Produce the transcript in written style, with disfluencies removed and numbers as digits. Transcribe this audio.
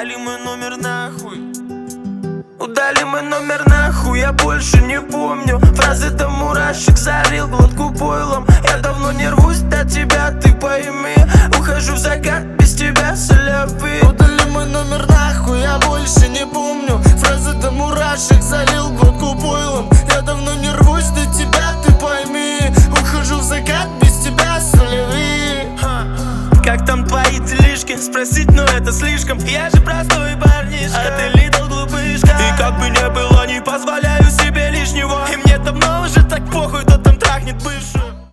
Удали мой номер нахуй. Удали мой номер нахуй, я больше не помню фразы, до мурашек залил глотку пойлом. Я давно не рвусь до тебя, ты пойми. Ухожу в закат, без тебя солявы. Удали мой номер нахуй, я больше не помню фразы, до мурашек залил глотку пойлом. Я давно не рвусь до тебя, ты пойми. Ухожу в закат, без тебя солявы. Как там твои делишки? Спросить, но это слишком. Я же простой парнишка, а ты литл глупышка. И как бы не было, не позволяю себе лишнего. И